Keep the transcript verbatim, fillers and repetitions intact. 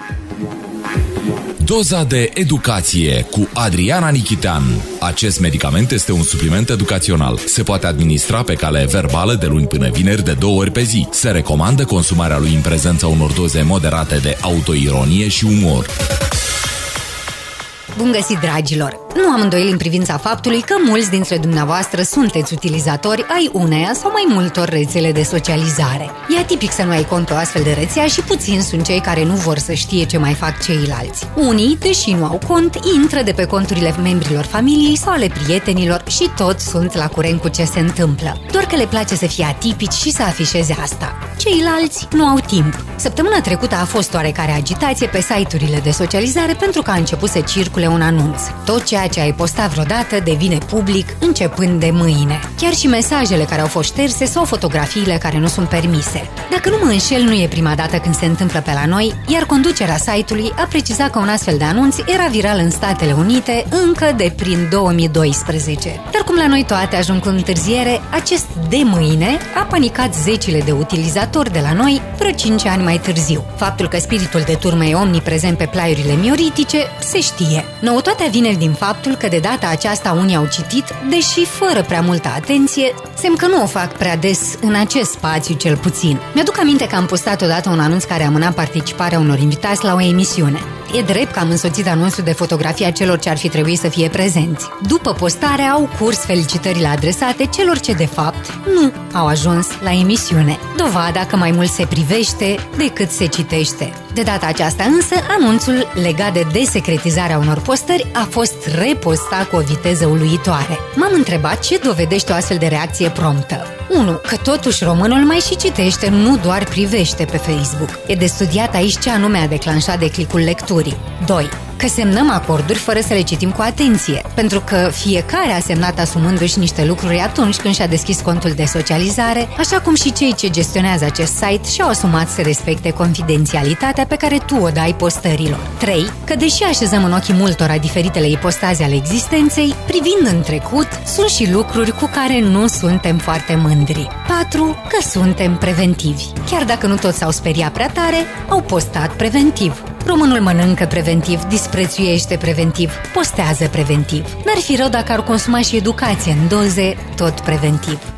Doza de educație cu Adriana Nichitean. Acest medicament este un supliment educațional. Se poate administra pe cale verbală de luni până vineri de două ori pe zi. Se recomandă consumarea lui în prezența unor doze moderate de autoironie și umor. Bun găsit, dragilor! Nu am îndoieli în privința faptului că mulți dintre dumneavoastră sunteți utilizatori ai uneia sau mai multor rețele de socializare. E atipic să nu ai cont pe o astfel de rețea și puțini sunt cei care nu vor să știe ce mai fac ceilalți. Unii, deși nu au cont, intră de pe conturile membrilor familiei sau ale prietenilor și toți sunt la curent cu ce se întâmplă. Doar că le place să fie atipici și să afișeze asta. Ceilalți nu au timp. Săptămâna trecută a fost oarecare agitație pe site-urile de socializare pentru că a început să circule un anunț. Tot ceea ce ai postat vreodată devine public începând de mâine. Chiar și mesajele care au fost șterse sau fotografiile care nu sunt permise. Dacă nu mă înșel, nu e prima dată când se întâmplă pe la noi, iar conducerea site-ului a precizat că un astfel de anunț era viral în Statele Unite încă de prin două mii doisprezece. Dar cum la noi toate ajung cu întârziere, acest de mâine a panicat zecile de utilizatori de la noi vreo cinci ani mai târziu. Faptul că spiritul de turmă e omniprezent pe plaiurile mioritice se știe. Noutatea vine din faptul că de data aceasta unii au citit, deși fără prea multă atenție, semn că nu o fac prea des în acest spațiu cel puțin. Mi-aduc aminte că am postat odată un anunț care amâna participarea unor invitați la o emisiune. E drept că am însoțit anunțul de fotografia celor ce ar fi trebuit să fie prezenți. După postare au curs felicitările adresate celor ce de fapt nu au ajuns la emisiune. Dovada că mai mult se privește decât se citește. De data aceasta însă, anunțul legat de desecretizarea unor postări a fost repostat cu o viteză uluitoare. M-am întrebat ce dovedește o astfel de reacție promptă. unu. Că totuși românul mai și citește, nu doar privește pe Facebook. E de studiat aici ce anume a declanșat declicul lecturii. doi. Că semnăm acorduri fără să le citim cu atenție, pentru că fiecare a semnat asumându-și niște lucruri atunci când și-a deschis contul de socializare, așa cum și cei ce gestionează acest site și-au asumat să respecte confidențialitatea pe care tu o dai postărilor. trei. Că deși așezăm în ochii multora diferitele ipostaze ale existenței, privind în trecut, sunt și lucruri cu care nu suntem foarte mândri. patru. Că suntem preventivi. Chiar dacă nu toți s-au speriat prea tare, au postat preventiv. Românul mănâncă preventiv, disprețuiește preventiv, postează preventiv. N-ar fi rău dacă ar consuma și educație în doze, tot preventiv.